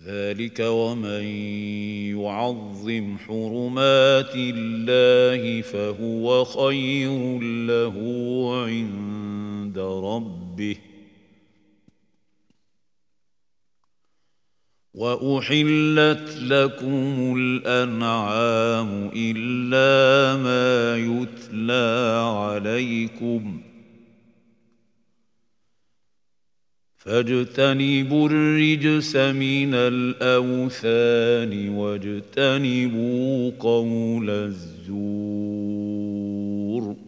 ذلك ومن يعظم حرمات الله فهو خير له عند ربه. وأحلت لكم الأنعام إلا ما يتلى عليكم فاجتنبوا الرجس من الأوثان واجتنبوا قول الزور.